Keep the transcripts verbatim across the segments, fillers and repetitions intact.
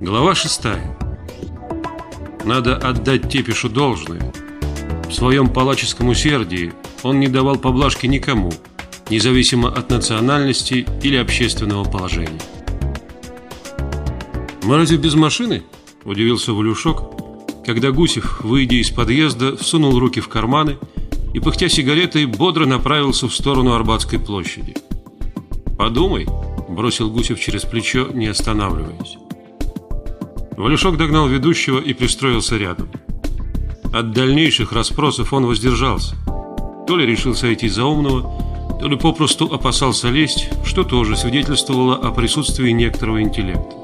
Глава шестая. Надо отдать Тепишу должное. В своем палаческом усердии он не давал поблажки никому, независимо от национальности или общественного положения. «Мы разве без машины?» – удивился Валюшок, когда Гусев, выйдя из подъезда, всунул руки в карманы и, пыхтя сигаретой, бодро направился в сторону Арбатской площади. «Подумай», – бросил Гусев через плечо, не останавливаясь. Валюшок догнал ведущего и пристроился рядом. От дальнейших расспросов он воздержался. То ли решил сойти за умного, то ли попросту опасался лезть, что тоже свидетельствовало о присутствии некоторого интеллекта.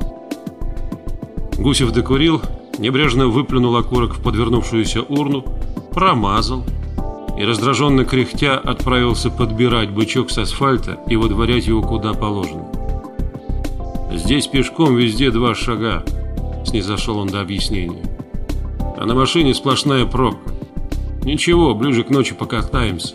Гусев докурил, небрежно выплюнул окурок в подвернувшуюся урну, промазал и, раздраженно кряхтя, отправился подбирать бычок с асфальта и выдворять его куда положено. «Здесь пешком везде два шага», — снизошел он до объяснения. «А на машине сплошная пробка. Ничего, ближе к ночи покатаемся».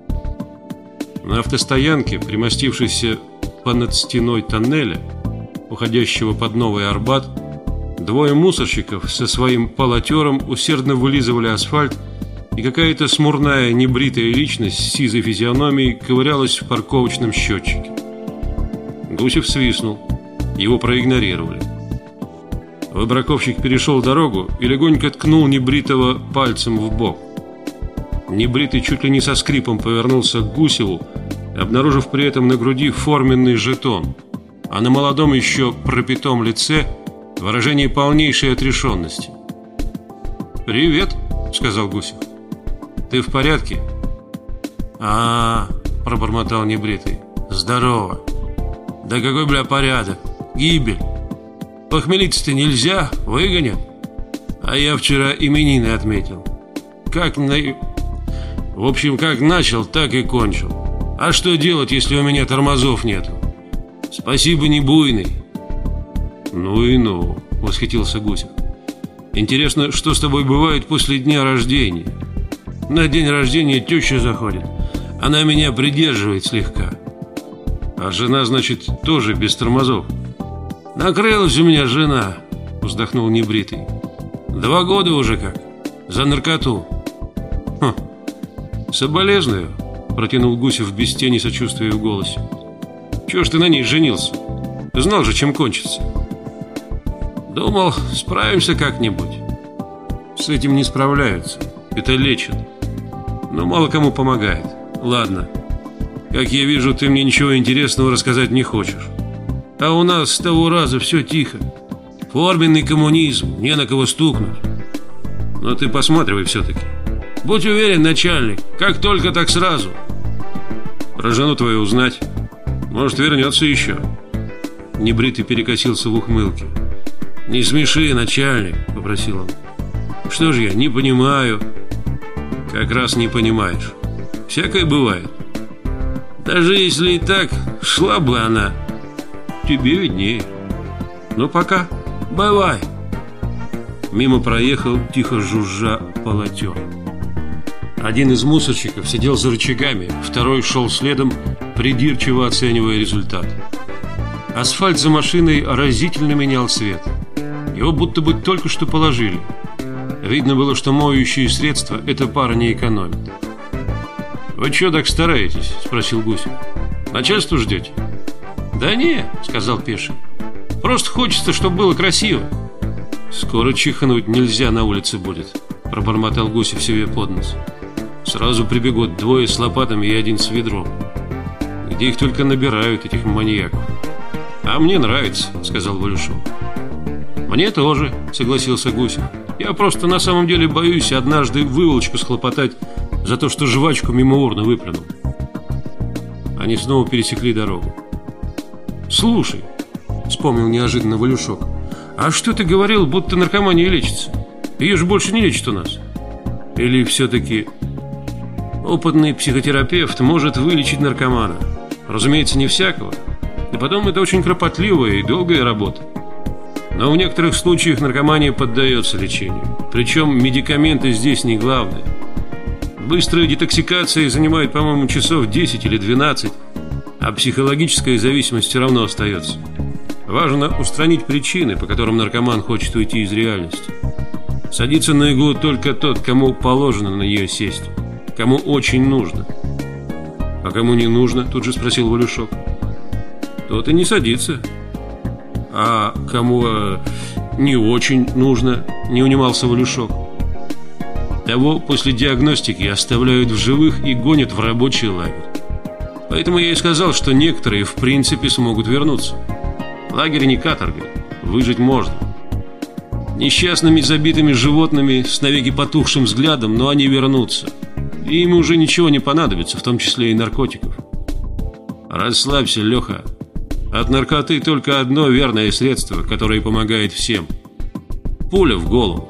На автостоянке, примостившейся понад стеной тоннеля, уходящего под Новый Арбат, двое мусорщиков со своим полотером усердно вылизывали асфальт, и какая-то смурная небритая личность с сизой физиономией ковырялась в парковочном счетчике. Гусев свистнул. Его проигнорировали. Выбраковщик перешел дорогу и легонько ткнул небритого пальцем в бок. Небритый чуть ли не со скрипом повернулся к Гусеву, обнаружив при этом на груди форменный жетон, а на молодом еще пропитом лице выражение полнейшей отрешенности. «Привет», — сказал Гусев. «Ты в порядке?» «А-а-а», — пробормотал небритый. «Здорово». «Да какой, бля, порядок? Гибель. Похмелиться-то нельзя, выгонят. А я вчера именины отметил. Как на... В общем, как начал, так и кончил. А что делать, если у меня тормозов нету? Спасибо, не буйный». «Ну и ну», — восхитился Гусев. «Интересно, что с тобой бывает после дня рождения? На день рождения теща заходит. Она меня придерживает слегка. А жена, значит, тоже без тормозов?» «Накрылась у меня жена», — вздохнул небритый. «Два года уже как. За наркоту». «Хм, соболезную», — протянул Гусев без тени сочувствия в голосе. «Чего ж ты на ней женился? Знал же, чем кончится». «Думал, справимся как-нибудь». «С этим не справляются. Это лечат. Но мало кому помогает. Ладно. Как я вижу, ты мне ничего интересного рассказать не хочешь. А у нас с того раза все тихо. Форменный коммунизм, не на кого стукнуть. Но ты посматривай все-таки. Будь уверен, начальник, как только, так сразу. Про жену твою узнать. Может, вернется еще». Небритый перекосился в ухмылке. «Не смеши, начальник», — попросил он. «Что же я, не понимаю?» «Как раз не понимаешь. Всякое бывает. Даже если и так, шла бы она. Тебе виднее. Ну, пока. Бывай». Мимо проехал, тихо жужжа, полотер. Один из мусорщиков сидел за рычагами, второй шел следом, придирчиво оценивая результат. Асфальт за машиной разительно менял цвет. Его будто бы только что положили. Видно было, что моющие средства эта пара не экономит. «Вы чё так стараетесь?» – спросил Гусев. «Начальство ждете?» «Да не», – сказал пеший. «Просто хочется, чтобы было красиво». «Скоро чихануть нельзя на улице будет», – пробормотал Гусев себе под нос. «Сразу прибегут двое с лопатами и один с ведром. Где их только набирают, этих маньяков». «А мне нравится», – сказал Валюшок. «Мне тоже», — согласился Гусев. «Я просто на самом деле боюсь однажды выволочку схлопотать за то, что жвачку мимо урны выплюнул». Они снова пересекли дорогу. «Слушай», — вспомнил неожиданно Валюшок, «а что ты говорил, будто наркомания лечится? Ее же больше не лечат у нас. Или все-таки опытный психотерапевт может вылечить наркомана? Разумеется, не всякого. И потом это очень кропотливая и долгая работа. Но в некоторых случаях наркомания поддается лечению. Причем медикаменты здесь не главное. Быстрая детоксикация занимает, по-моему, часов десять или двенадцать, а психологическая зависимость все равно остается. Важно устранить причины, по которым наркоман хочет уйти из реальности. Садится на иглу только тот, кому положено на нее сесть, кому очень нужно. А кому не нужно, тут же спросил Валюшок. Тот и не садится. А кому э, не очень нужно, не унимался Валюшок. Того после диагностики оставляют в живых и гонят в рабочий лагерь. Поэтому я и сказал, что некоторые в принципе смогут вернуться. Лагерь не каторга, выжить можно. Несчастными забитыми животными с навеки потухшим взглядом, но они вернутся. И им уже ничего не понадобится, в том числе и наркотиков. Расслабься, Леха. От наркоты только одно верное средство, которое помогает всем. Пуля в голову.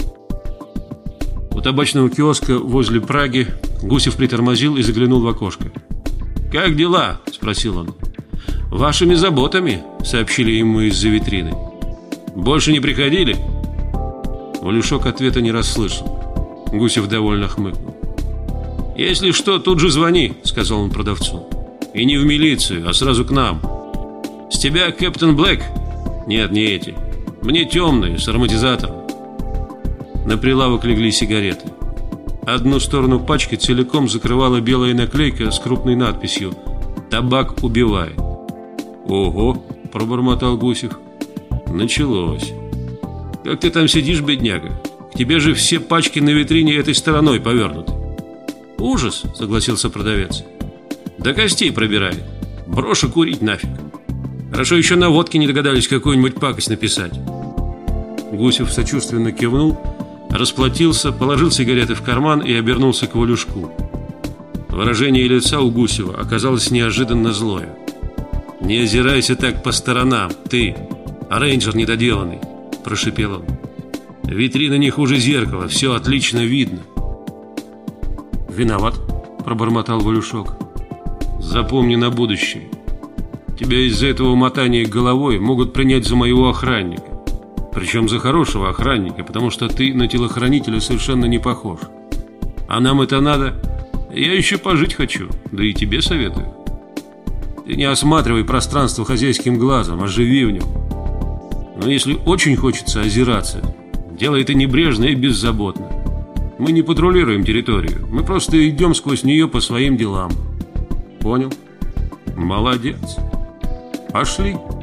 У табачного киоска возле Праги Гусев притормозил и заглянул в окошко. «Как дела?» – спросил он. «Вашими заботами», – сообщили ему из-за витрины. «Больше не приходили?» Валюшок ответа не расслышал. Гусев довольно хмыкнул. «Если что, тут же звони», – сказал он продавцу. «И не в милицию, а сразу к нам. С тебя Кэптен Блэк?» «Нет, не эти. Мне темные, с ароматизатором». На прилавок легли сигареты. Одну сторону пачки целиком закрывала белая наклейка с крупной надписью «Табак убивает». «Ого!» – пробормотал Гусев. «Началось. Как ты там сидишь, бедняга? К тебе же все пачки на витрине этой стороной повернуты». «Ужас!» – согласился продавец. «До костей пробирает. Брошу курить нафиг. Хорошо еще на водке не догадались какую-нибудь пакость написать». Гусев сочувственно кивнул, расплатился, положил сигареты в карман и обернулся к Валюшку. Выражение лица у Гусева оказалось неожиданно злое. «Не озирайся так по сторонам, ты, рейнджер недоделанный», – прошипел он. «Витрина не хуже зеркала, все отлично видно». «Виноват», – пробормотал Валюшок. «Запомни на будущее. Тебя из-за этого мотания головой могут принять за моего охранника. Причем за хорошего охранника, потому что ты на телохранителя совершенно не похож. А нам это надо? Я еще пожить хочу, да и тебе советую. Ты не осматривай пространство хозяйским глазом, а живи в нем. Но если очень хочется озираться, делай это небрежно и беззаботно. Мы не патрулируем территорию, мы просто идем сквозь нее по своим делам. Понял? Молодец. Пошли».